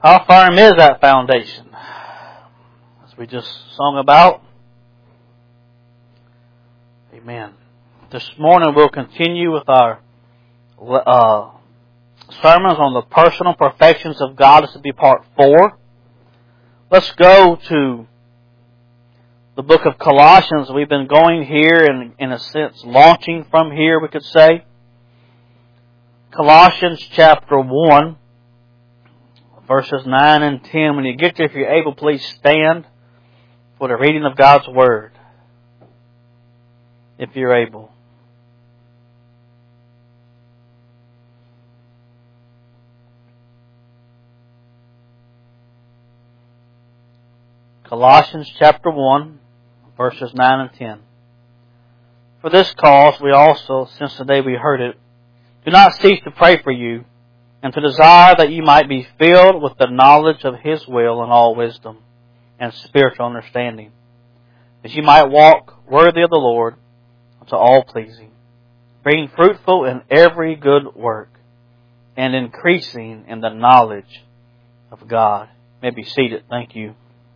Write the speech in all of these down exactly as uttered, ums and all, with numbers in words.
How firm is that foundation? As we just sung about. Amen. This morning we'll continue with our uh, sermons on the personal perfections of God. This will be part four. Let's go to the book of Colossians. We've been going here and, in a sense, launching from here, we could say. Colossians chapter one, verses nine and ten. When you get there, if you're able, please stand for the reading of God's Word. If you're able. Colossians chapter one, verses nine and ten. For this cause we also, since the day we heard it, do not cease to pray for you, and to desire that you might be filled with the knowledge of His will and all wisdom and spiritual understanding, that you might walk worthy of the Lord, to all pleasing, being fruitful in every good work, and increasing in the knowledge of God. You may be seated. Thank you.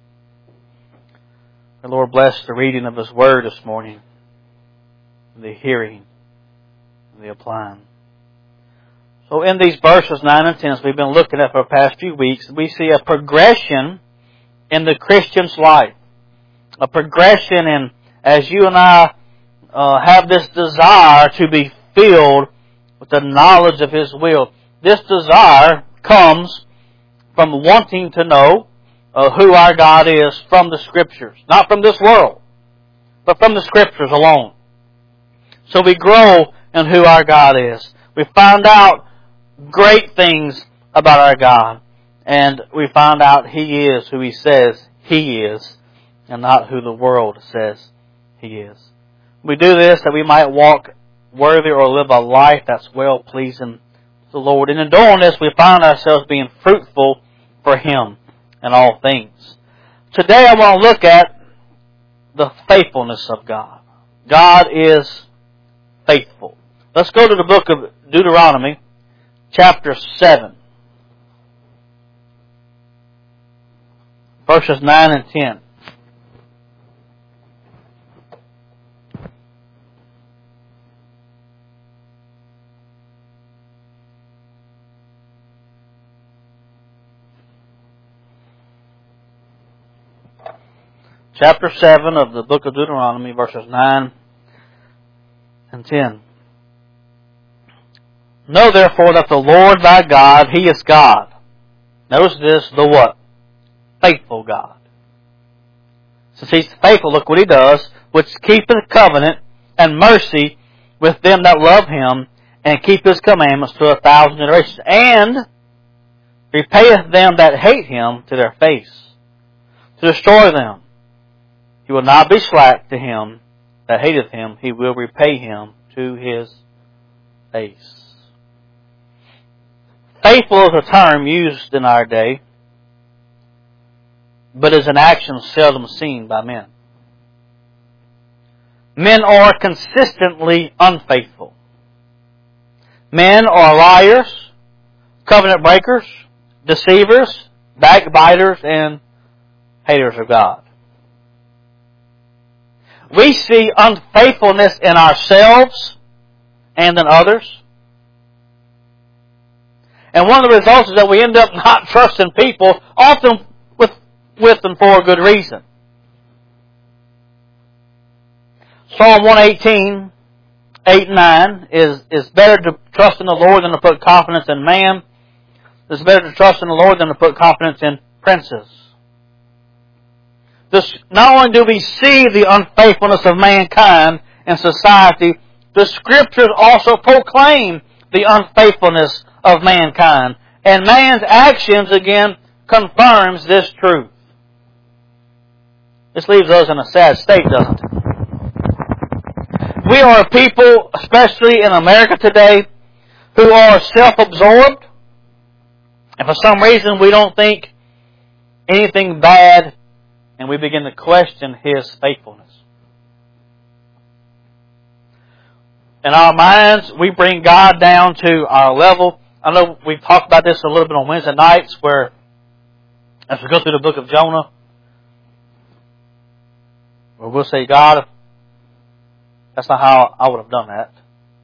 The Lord bless the reading of His Word this morning, the hearing, and the applying. So in these verses nine and ten, as we've been looking at for the past few weeks, we see a progression in the Christian's life. A progression in, as you and I uh, have this desire to be filled with the knowledge of His will. This desire comes from wanting to know uh, who our God is from the Scriptures. Not from this world, but from the Scriptures alone. So we grow in who our God is. We find out great things about our God. And we find out He is who He says He is, and not who the world says He is. We do this that we might walk worthy or live a life that's well-pleasing to the Lord. And in doing this, we find ourselves being fruitful for Him in all things. Today I want to look at the faithfulness of God. God is faithful. Let's go to the book of Deuteronomy, chapter seven, verses nine and ten. Chapter seven of the book of Deuteronomy, verses nine and ten. Know therefore that the Lord thy God, He is God. Notice this, the what? Faithful God. Since He's faithful, look what He does, which keepeth covenant and mercy with them that love Him, and keep His commandments to a thousand generations, and repayeth them that hate Him to their face, to destroy them. He will not be slack to him that hateth Him. He will repay him to his face. Faithful is a term used in our day, but is an action seldom seen by men. Men are consistently unfaithful. Men are liars, covenant breakers, deceivers, backbiters, and haters of God. We see unfaithfulness in ourselves and in others. And one of the results is that we end up not trusting people, often with, with and for a good reason. Psalm one eighteen, eight and nine is, is better to trust in the Lord than to put confidence in man. It's better to trust in the Lord than to put confidence in princes. This, not only do we see the unfaithfulness of mankind in society, the Scriptures also proclaim the unfaithfulness of mankind. And man's actions, again, confirms this truth. This leaves us in a sad state, doesn't it? We are a people, especially in America today, who are self-absorbed. And for some reason we don't think anything bad, and we begin to question His faithfulness. In our minds, we bring God down to our level. I know we've talked about this a little bit on Wednesday nights, where As we go through the book of Jonah, where we'll say, God, that's not how I would have done that.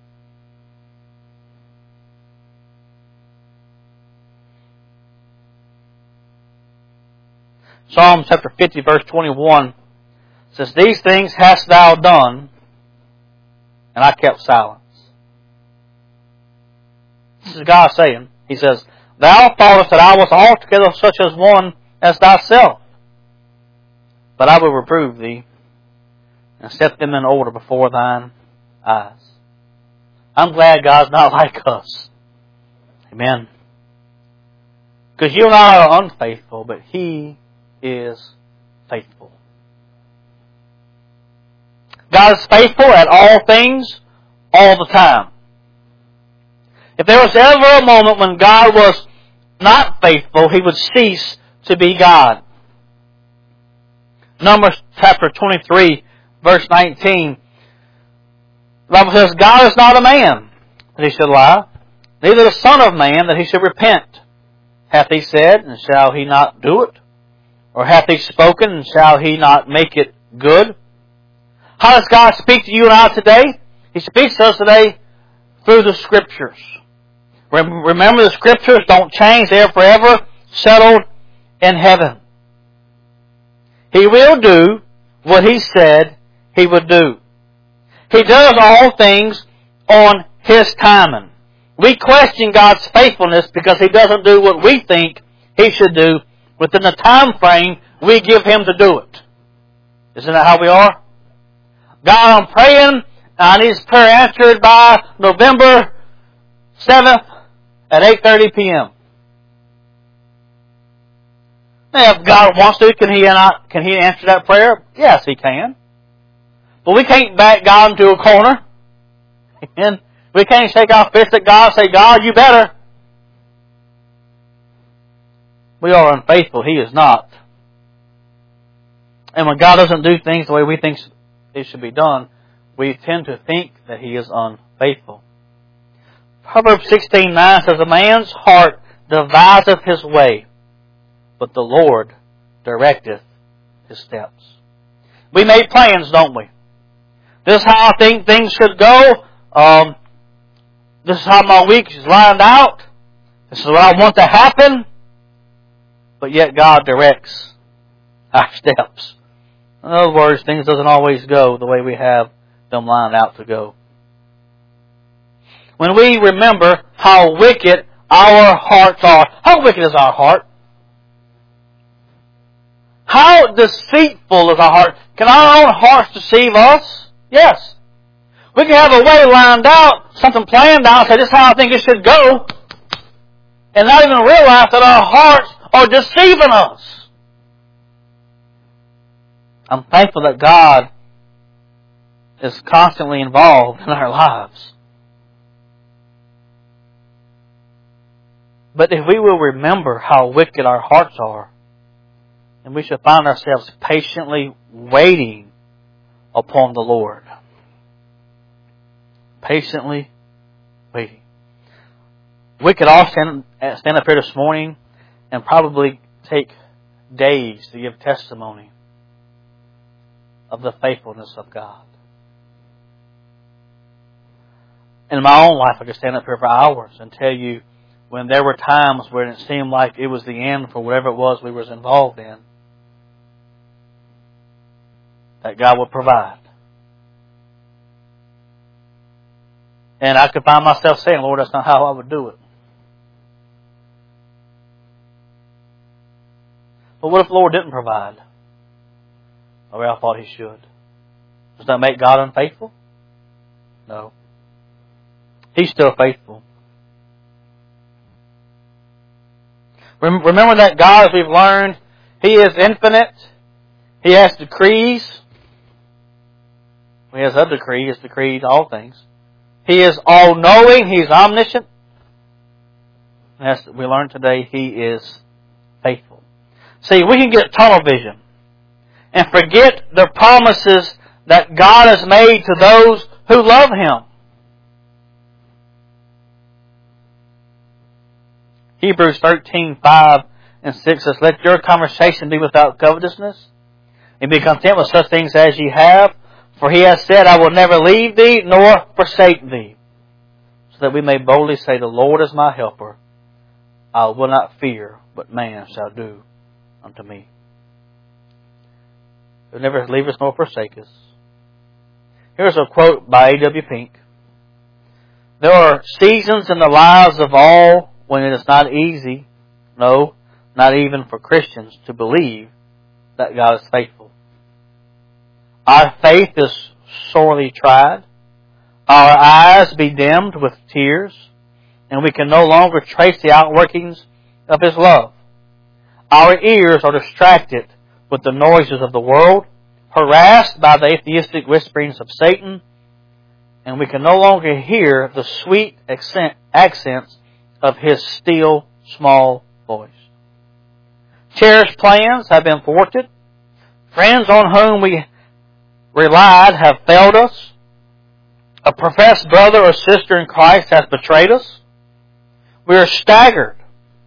Psalm chapter fifty, verse twenty-one says, These things hast thou done, and I kept silence. This is God saying, He says, Thou thoughtest that I was altogether such as one as thyself, but I will reprove thee, and set them in order before thine eyes. I'm glad God's not like us. Amen. Because you and I are unfaithful, but He is faithful. God is faithful at all things, all the time. If there was ever a moment when God was not faithful, He would cease to be God. Numbers chapter twenty-three, verse nineteen. The Bible says, God is not a man that He should lie, neither the Son of Man that He should repent. Hath He said, and shall He not do it? Or hath He spoken, and shall He not make it good? How does God speak to you and I today? He speaks to us today through the Scriptures. Remember, the Scriptures don't change. They are forever settled in heaven. He will do what He said He would do. He does all things on His timing. We question God's faithfulness because He doesn't do what we think He should do within the time frame we give Him to do it. Isn't that how we are? God, I'm praying, I need this prayer answered by November seventh at eight thirty p.m. Now, if God wants to, can He not, can He answer that prayer? Yes, He can. But we can't back God into a corner. And we can't shake our fist at God and say, God, you better. We are unfaithful. He is not. And when God doesn't do things the way we think it should be done, we tend to think that He is unfaithful. Proverbs sixteen nine says, A man's heart deviseth his way, but the Lord directeth his steps. We make plans, don't we? This is how I think things should go. Um, this is how my week is lined out. This is what I want to happen. But yet God directs our steps. In other words, things doesn't always go the way we have them lined out to go. When we remember how wicked our hearts are. How wicked is our heart? How deceitful is our heart? Can our own hearts deceive us? Yes. We can have a way lined out, something planned out, say this is how I think it should go, and not even realize that our hearts are deceiving us. I'm thankful that God is constantly involved in our lives. But if we will remember how wicked our hearts are, then we should find ourselves patiently waiting upon the Lord. Patiently waiting. We could all stand, stand up here this morning and probably take days to give testimony of the faithfulness of God. In my own life, I could stand up here for hours and tell you when there were times when it seemed like it was the end for whatever it was we was involved in, that God would provide. And I could find myself saying, Lord, that's not how I would do it. But what if the Lord didn't provide the way I thought He should? Does that make God unfaithful? No. He's still faithful. Remember that God, as we've learned, He is infinite. He has decrees. He has a decree. He has decreed all things. He is all-knowing. He is omniscient. As we learned today, He is faithful. See, we can get tunnel vision and forget the promises that God has made to those who love Him. Hebrews thirteen five and six says, let your conversation be without covetousness, and be content with such things as ye have. For he has said, I will never leave thee nor forsake thee. So that we may boldly say, the Lord is my helper. I will not fear what man shall do unto me. He will never leave us nor forsake us. Here's a quote by A W Pink. There are seasons in the lives of all when it is not easy, no, not even for Christians, to believe that God is faithful. Our faith is sorely tried. Our eyes be dimmed with tears, and we can no longer trace the outworkings of His love. Our ears are distracted with the noises of the world, harassed by the atheistic whisperings of Satan, and we can no longer hear the sweet accent, accents of His still, small voice. Cherished plans have been thwarted. Friends on whom we relied have failed us. A professed brother or sister in Christ has betrayed us. We are staggered.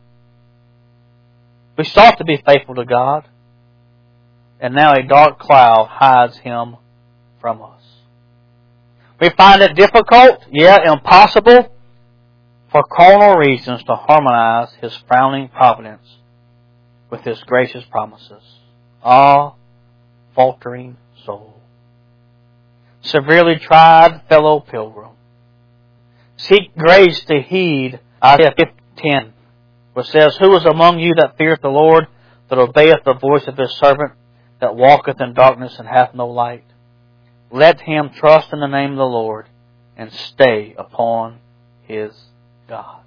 We sought to be faithful to God, and now a dark cloud hides Him from us. We find it difficult, yet impossible, for carnal reasons to harmonize His frowning providence with His gracious promises. Ah, faltering soul. Severely tried fellow pilgrim. Seek grace to heed Isaiah fifty ten, which says, who is among you that feareth the Lord, that obeyeth the voice of His servant, that walketh in darkness and hath no light? Let him trust in the name of the Lord and stay upon his God.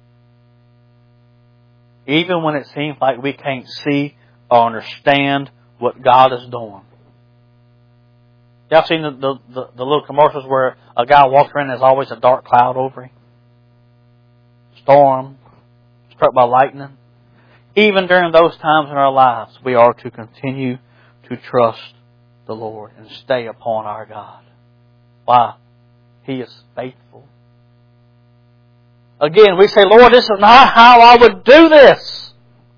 Even when it seems like we can't see or understand what God is doing. Y'all seen the, the, the, the little commercials where a guy walks around and there's always a dark cloud over him? Storm, struck by lightning. Even during those times in our lives, we are to continue to trust the Lord and stay upon our God. Why? He is faithful. Again, we say, Lord, this is not how I would do this.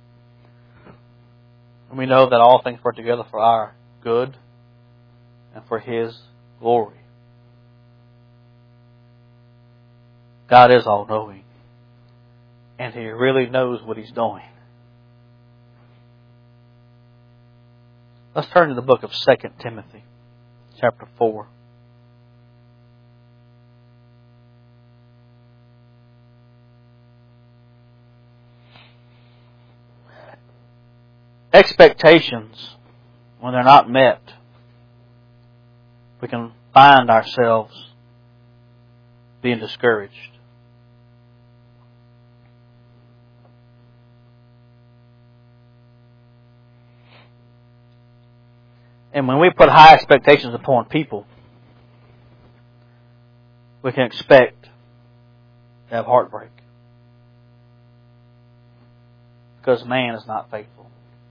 And we know that all things work together for our good and for His glory. God is all-knowing. And He really knows what He's doing. Let's turn to the book of Second Timothy, chapter four. Expectations, when they're not met, we can find ourselves being discouraged. And when we put high expectations upon people, we can expect to have heartbreak. Because man is not faithful.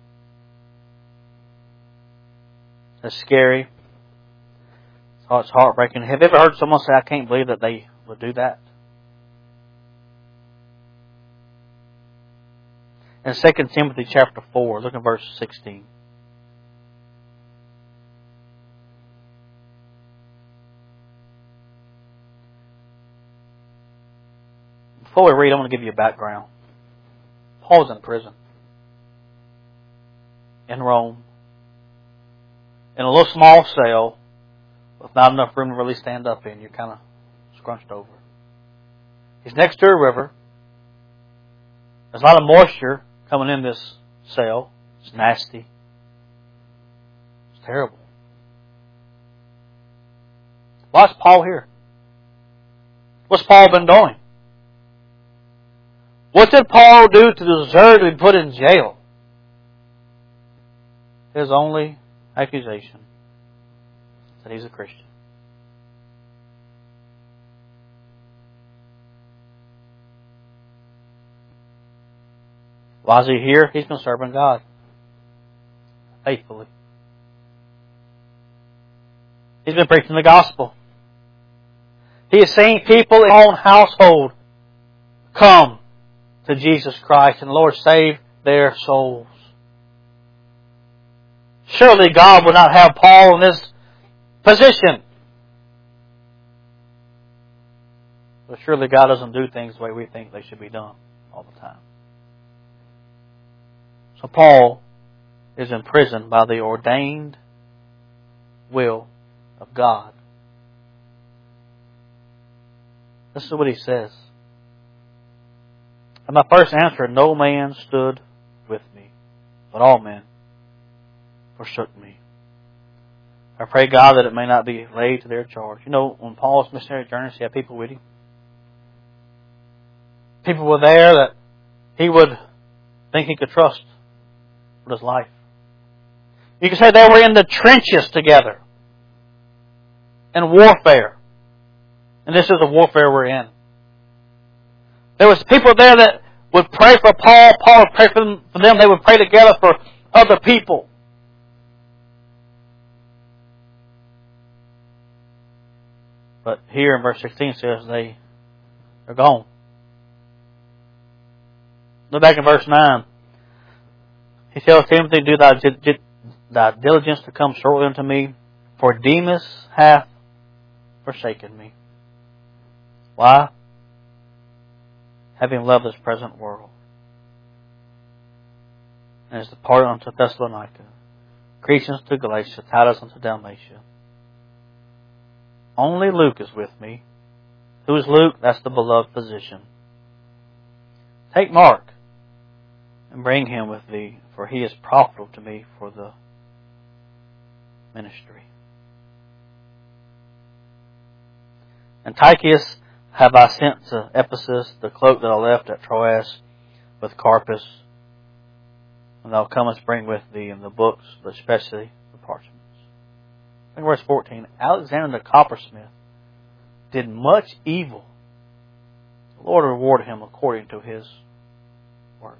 It's scary. It's heartbreaking. Have you ever heard someone say, I can't believe that they would do that? In Second Timothy chapter four, look at verse sixteen. Before we read, I want to give you a background. Paul was in prison in Rome, in a little small cell with not enough room to really stand up in. You're kind of scrunched over. He's next to a river. There's a lot of moisture coming in this cell. It's nasty. It's terrible. Why's Paul here? What's Paul been doing? What did Paul do to deserve to be put in jail? His only accusation is that he's a Christian. Why is he here? He's been serving God faithfully. He's been preaching the gospel. He has seen people in his own household come to Jesus Christ and, Lord, save their souls. Surely God would not have Paul in this position. But surely God doesn't do things the way we think they should be done all the time. So Paul is imprisoned by the ordained will of God. This is what he says. And my first answer, no man stood with me, but all men forsook me. I pray God that it may not be laid to their charge. You know, on Paul's missionary journeys, he had people with him. People were there that he would think he could trust with his life. You could say they were in the trenches together in warfare. And this is the warfare we're in. There was people there that would pray for Paul. Paul would pray for them. For them. They would pray together for other people. But here in verse sixteen says they are gone. Look back in verse nine. He tells Timothy, do thy, thy diligence to come shortly unto me, for Demas hath forsaken me. Why? Having loved this present world, and is departed unto Thessalonica, Crescens to Galatia, Titus unto Dalmatia. Only Luke is with me. Who is Luke? That's the beloved physician. Take Mark and bring him with thee, for he is profitable to me for the ministry. And Tychicus have I sent to Ephesus, the cloak that I left at Troas with Carpus, and thou comest bring with thee in the books, but especially the parchments. In verse fourteen, Alexander the coppersmith did much evil. The Lord rewarded him according to his works.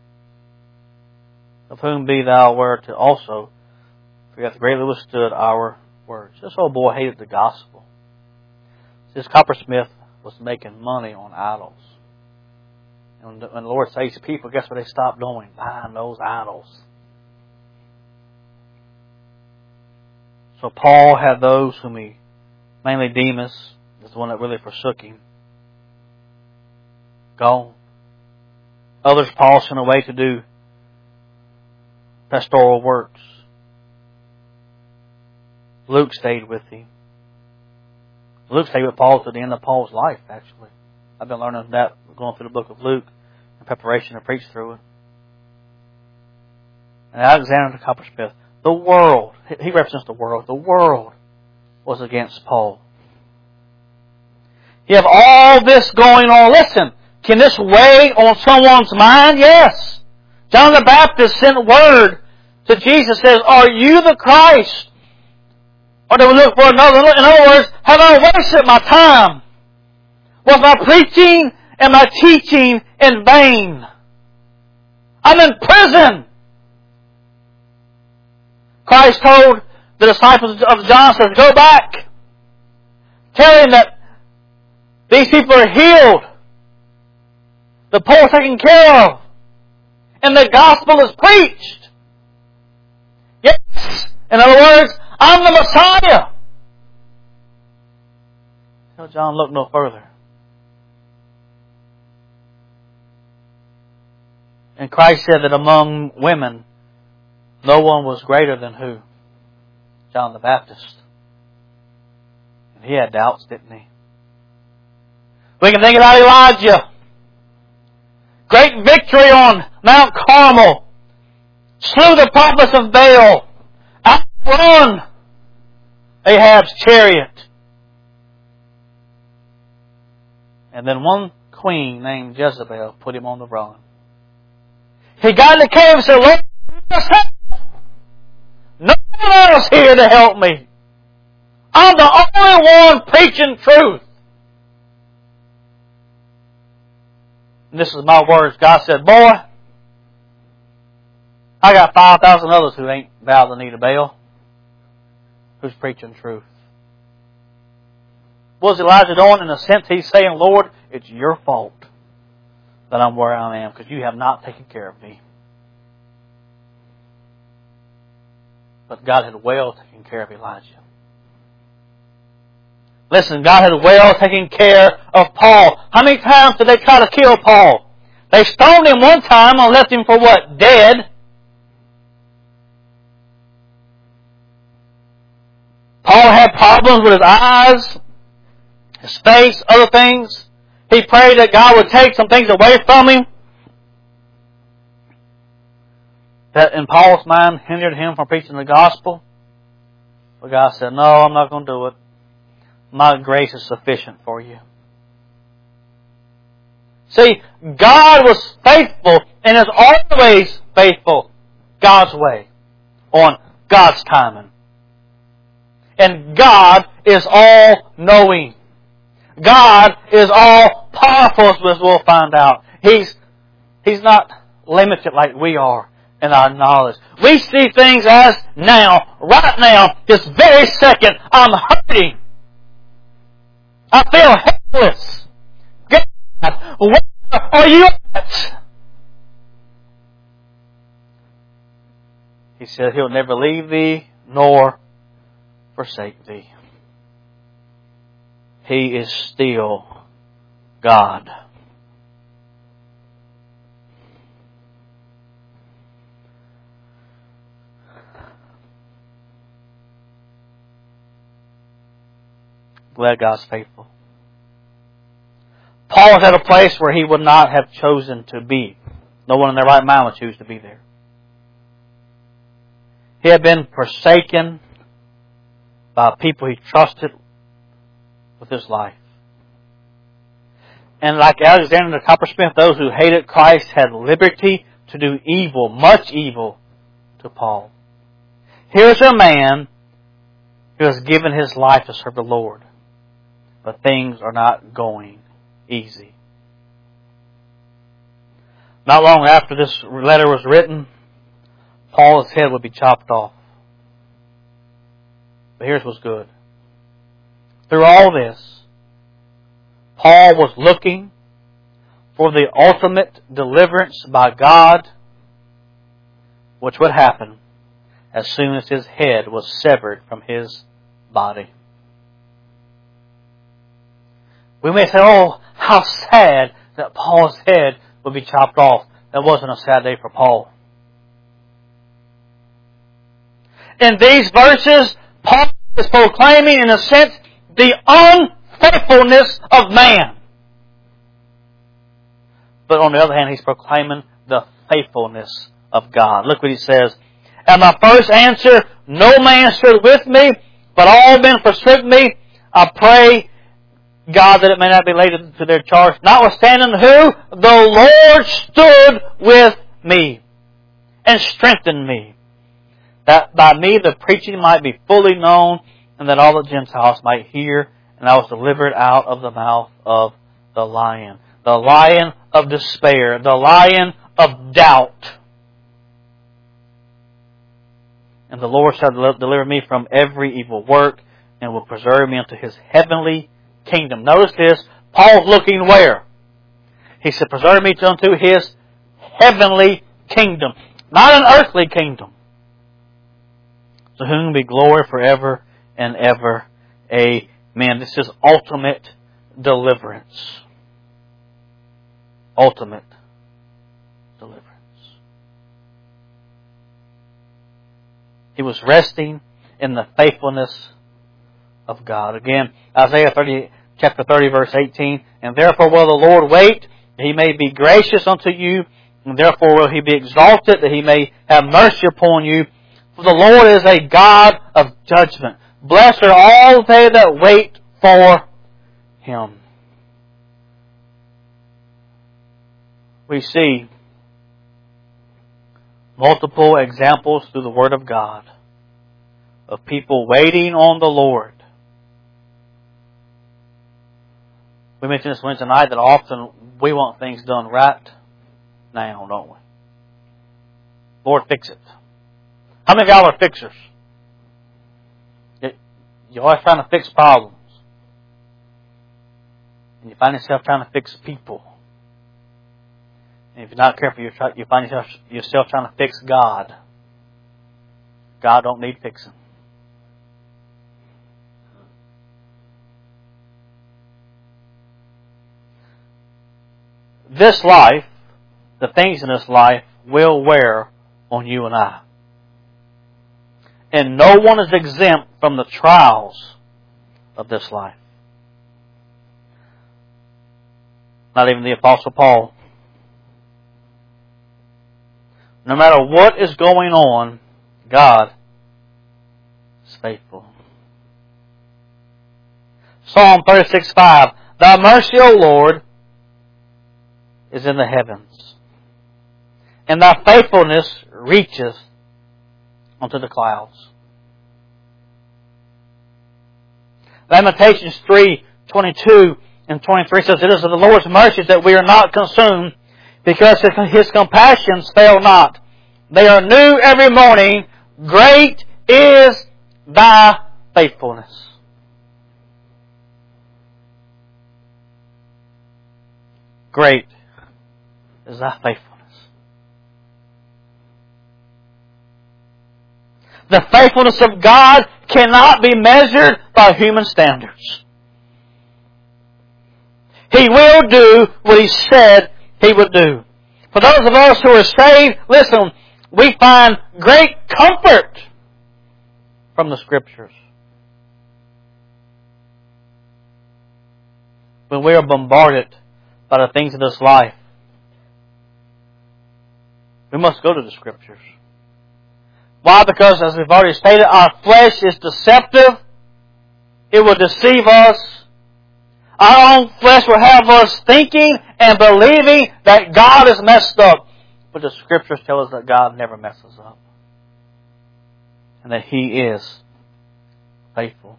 Of whom be thou aware to also, for he hath greatly withstood our words. This old boy hated the gospel. This coppersmith was making money on idols. And when the Lord saves people, guess what they stop doing? Buying those idols. So Paul had those whom he, mainly Demas, is the one that really forsook him, gone. Others Paul sent away to do pastoral works. Luke stayed with him. Luke stayed with Paul to the end of Paul's life, actually. I've been learning that going through the book of Luke in preparation to preach through it. And Alexander the coppersmith, the world, he represents the world, the world was against Paul. You have all this going on. Listen, can this weigh on someone's mind? Yes. John the Baptist sent word to Jesus, says, are you the Christ? Or do we look for another? In other words, have I wasted my time? Was my preaching and my teaching in vain? I'm in prison. Christ told the disciples of John, says, go back. Tell him that these people are healed. The poor taken care of. And the gospel is preached. Yes. In other words, I'm the Messiah. Tell John, look no further. And Christ said that among women, no one was greater than who? John the Baptist. And he had doubts, didn't he? We can think about Elijah. Great victory on Mount Carmel. Slew the prophets of Baal. Outrun Ahab's chariot. And then one queen named Jezebel put him on the run. He got in the cave and said, Lord, no one else here to help me. I'm the only one preaching truth. And this is my words. God said, boy, I got five thousand others who ain't bowed the knee to Baal, who's preaching truth. What was Elijah doing? In a sense, he's saying, Lord, it's your fault that I'm where I am, because you have not taken care of me. But God had well taken care of Elijah. Listen, God had well taken care of Paul. How many times did they try to kill Paul? They stoned him one time and left him for what? Dead. Paul had problems with his eyes, his face, other things. He prayed that God would take some things away from him that in Paul's mind hindered him from preaching the gospel. But God said, no, I'm not going to do it. My grace is sufficient for you. See, God was faithful and is always faithful God's way, on God's timing. And God is all-knowing. God is all-powerful, as we'll find out. He's, He's not limited like we are in our knowledge. We see things as now, right now, this very second, I'm hurting. I feel helpless. God, where are you at? He said He'll never leave thee nor forsake thee. He is still God. Glad God's faithful. Paul was at a place where he would not have chosen to be. No one in their right mind would choose to be there. He had been forsaken by people he trusted with his life. And like Alexander the coppersmith, those who hated Christ had liberty to do evil, much evil, to Paul. Here's a man who has given his life to serve the Lord. But things are not going easy. Not long after this letter was written, Paul's head would be chopped off. But here's what's good. Through all this, Paul was looking for the ultimate deliverance by God, which would happen as soon as his head was severed from his body. We may say, oh, how sad that Paul's head would be chopped off. That wasn't a sad day for Paul. In these verses, Paul is proclaiming, in a sense, the unfaithfulness of man. But on the other hand, he's proclaiming the faithfulness of God. Look what he says. At my first answer, no man stood with me, but all men forsook me. I pray God that it may not be laid to their charge. Notwithstanding who? The Lord stood with me and strengthened me, that by me the preaching might be fully known, and that all the Gentiles might hear. And I was delivered out of the mouth of the lion. The lion of despair. The lion of doubt. And the Lord shall deliver me from every evil work, and will preserve me unto His heavenly kingdom. Notice this. Paul's looking where? He said, preserve me unto His heavenly kingdom. Not an earthly kingdom. To whom be glory forever and ever. Amen. This is ultimate deliverance. Ultimate deliverance. He was resting in the faithfulness of God. Again, Isaiah thirty, chapter thirty, verse eighteen. And therefore will the Lord wait, that He may be gracious unto you, and therefore will He be exalted, that He may have mercy upon you. For the Lord is a God of judgment. Blessed are all they that wait for Him. We see multiple examples through the Word of God of people waiting on the Lord. We mentioned this Wednesday night that often we want things done right now, don't we? Lord, fix it. How many of y'all are fixers? You're always trying to fix problems. And you find yourself trying to fix people. And if you're not careful, you find yourself, yourself trying to fix God. God don't need fixing. This life, the things in this life, will wear on you and I. And no one is exempt from the trials of this life. Not even the Apostle Paul. No matter what is going on, God is faithful. Psalm thirty-six five. Thy mercy, O Lord, is in the heavens, and Thy faithfulness reaches unto the clouds. Lamentations three twenty-two and twenty-three says, it is of the Lord's mercies that we are not consumed, because His compassions fail not. They are new every morning. Great is Thy faithfulness. Great is Thy faithfulness. The faithfulness of God cannot be measured by human standards. He will do what He said He would do. For those of us who are saved, listen, we find great comfort from the Scriptures. When we are bombarded by the things of this life, we must go to the Scriptures. Why? Because, as we've already stated, our flesh is deceptive. It will deceive us. Our own flesh will have us thinking and believing that God is messed up. But the Scriptures tell us that God never messes up. And that He is faithful.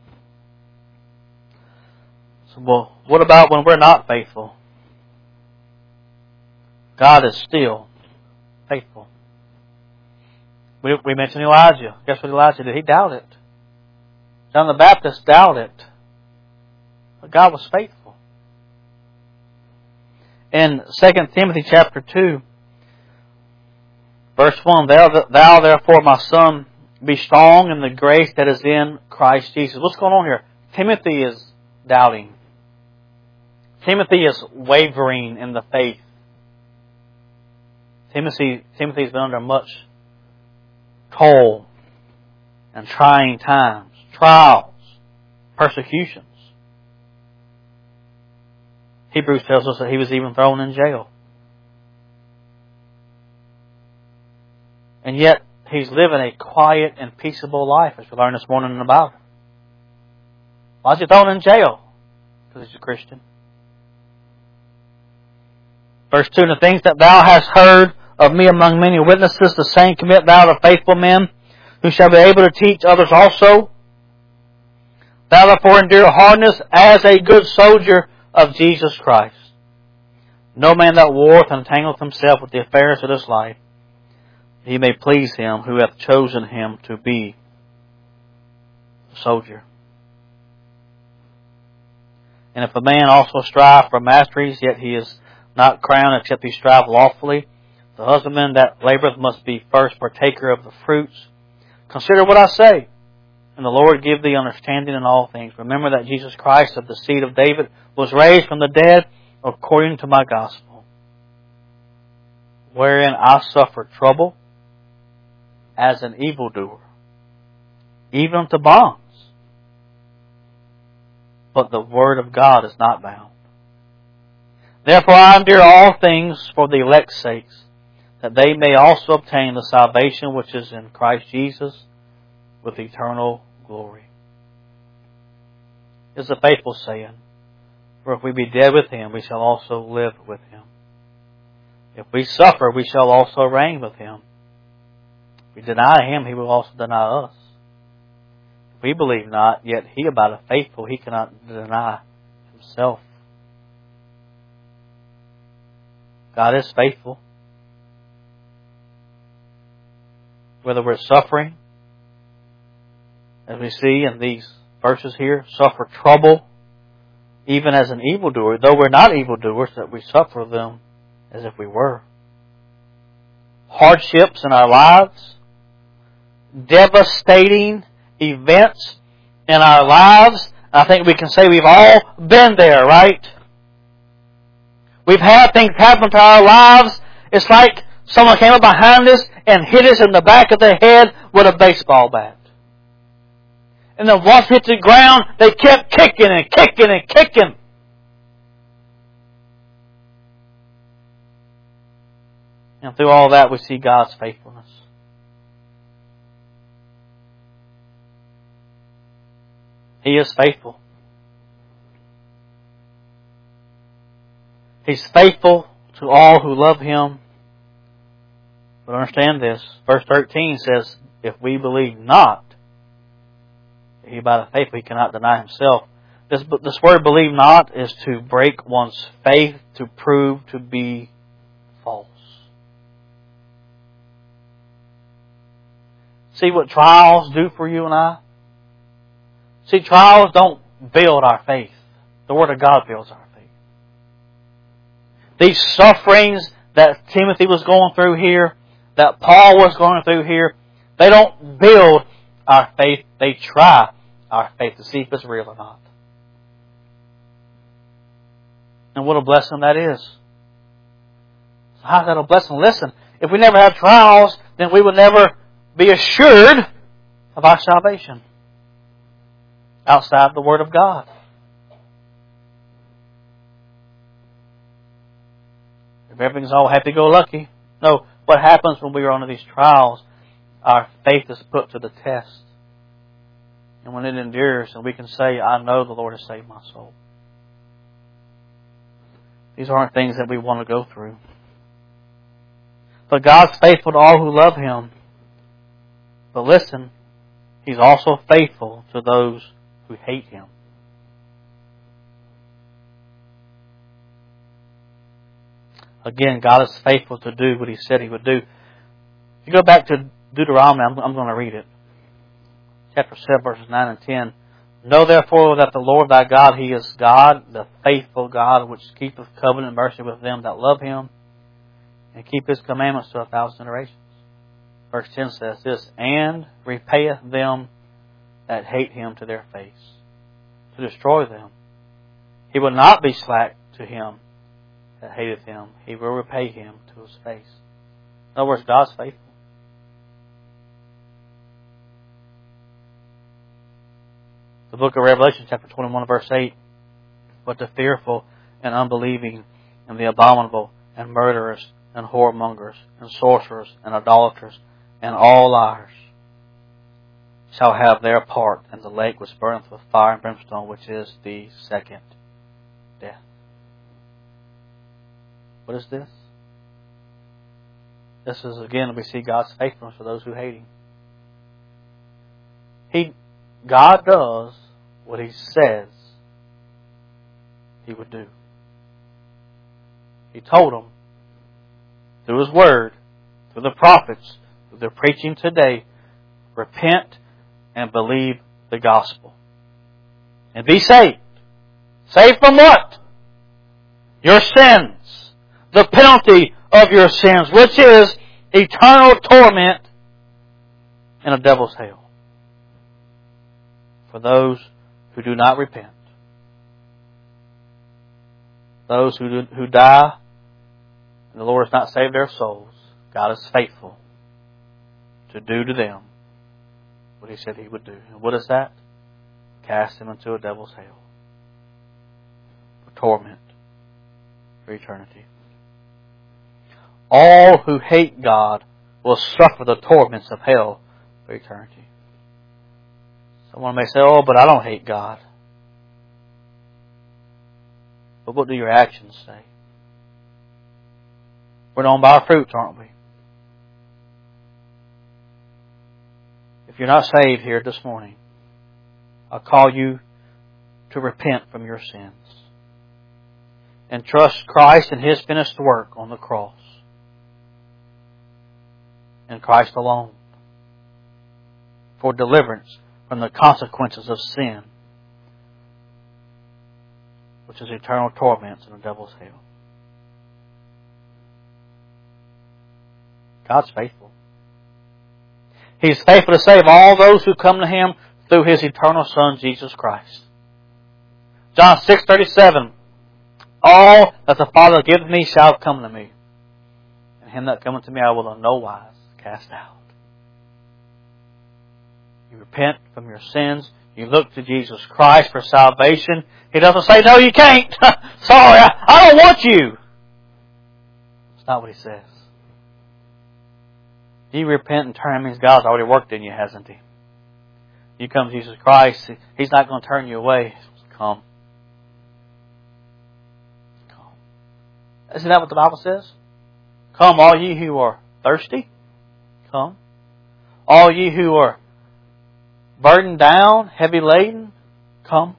So, well, what about when we're not faithful? God is still faithful. We, we mentioned Elijah. Guess what Elijah did? He doubted. John the Baptist doubted. But God was faithful. In Second Timothy chapter two, verse one, Thou, thou therefore, my son, be strong in the grace that is in Christ Jesus. What's going on here? Timothy is doubting. Timothy is wavering in the faith. Timothy, Timothy's been under much toil and trying times, trials, persecutions. Hebrews tells us that he was even thrown in jail. And yet, he's living a quiet and peaceable life, as we learned this morning in the Bible. Why is he thrown in jail? Because he's a Christian. Verse two, the things that thou hast heard of me among many witnesses, the same commit thou to faithful men, who shall be able to teach others also. Thou therefore endure hardness as a good soldier of Jesus Christ. No man that warreth entangleth himself with the affairs of this life, he may please him who hath chosen him to be a soldier. And if a man also strive for masteries, yet he is not crowned except he strive lawfully, the husbandman that laboureth must be first partaker of the fruits. Consider what I say, and the Lord give thee understanding in all things. Remember that Jesus Christ of the seed of David was raised from the dead according to my gospel, wherein I suffered trouble as an evildoer, even unto bonds. But the word of God is not bound. Therefore I endure all things for the elect's sakes, that they may also obtain the salvation which is in Christ Jesus with eternal glory. It's a faithful saying, for if we be dead with Him, we shall also live with Him. If we suffer, we shall also reign with Him. If we deny Him, He will also deny us. If we believe not, yet He abideth faithful, He cannot deny Himself. God is faithful. Whether we're suffering, as we see in these verses here, suffer trouble, even as an evildoer, though we're not evildoers, that we suffer them as if we were. Hardships in our lives, devastating events in our lives. I think we can say we've all been there, right? We've had things happen to our lives. It's like someone came up behind us and hit us in the back of the head with a baseball bat. And then once we hit the ground, they kept kicking and kicking and kicking. And through all that, we see God's faithfulness. He is faithful. He's faithful to all who love Him. But understand this. Verse thirteen says, if we believe not, He by the faith, He cannot deny Himself. This, this word believe not is to break one's faith, to prove to be false. See what trials do for you and I? See, trials don't build our faith. The Word of God builds our faith. These sufferings that Timothy was going through here, that Paul was going through here, they don't build our faith. They try our faith to see if it's real or not. And what a blessing that is. So how is that a blessing? Listen, if we never have trials, then we would never be assured of our salvation outside the Word of God. If everything's all happy-go-lucky. No, what happens when we are under these trials, our faith is put to the test. And when it endures, and we can say, I know the Lord has saved my soul. These aren't things that we want to go through. But God's faithful to all who love Him. But listen, He's also faithful to those who hate Him. Again, God is faithful to do what He said He would do. If you go back to Deuteronomy, I'm, I'm going to read it. Chapter seven, verses nine and ten. Know therefore that the Lord thy God, He is God, the faithful God, which keepeth covenant and mercy with them that love Him, and keep His commandments to a thousand generations. Verse ten says this, and repayeth them that hate Him to their face, to destroy them. He will not be slack to him that hateth Him. He will repay him to his face. In other words, God's faithful. The book of Revelation, chapter twenty-one, verse eight. But the fearful and unbelieving and the abominable and murderers and whoremongers and sorcerers and idolaters and all liars shall have their part in the lake which burneth with fire and brimstone, which is the second death. What is this? This is, again, we see God's faithfulness for those who hate Him. He, God does what He says He would do. He told them through His Word, through the prophets, through their preaching today, repent and believe the gospel. And be saved. Saved from what? Your sins. The penalty of your sins, which is eternal torment in a devil's hell. For those who do not repent. Those who do, who die and the Lord has not saved their souls, God is faithful to do to them what He said He would do. And what is that? Cast them into a devil's hell. For torment. For eternity. All who hate God will suffer the torments of hell for eternity. Someone may say, oh, but I don't hate God. But what do your actions say? We're known by our fruits, aren't we? If you're not saved here this morning, I'll call you to repent from your sins and trust Christ and His finished work on the cross. And Christ alone for deliverance from the consequences of sin, which is eternal torments in the devil's hell. God's faithful. He's faithful to save all those who come to Him through His eternal Son, Jesus Christ. John six thirty-seven. All that the Father giveth me shall come to me. And him that cometh to me I will in no wise cast out. You repent from your sins. You look to Jesus Christ for salvation. He doesn't say, no, you can't. Sorry, I, I don't want you. That's not what He says. You repent and turn, means God's already worked in you, hasn't He? You come to Jesus Christ, He's not going to turn you away. Come. Come. Isn't that what the Bible says? Come, all ye who are thirsty. Come. All ye who are burdened down, heavy laden. Come.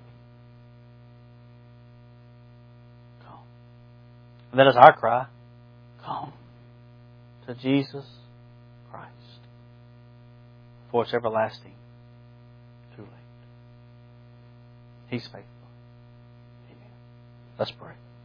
Come. And that is our cry. Come to Jesus Christ. For it's everlasting. Too late. He's faithful. Amen. Let's pray.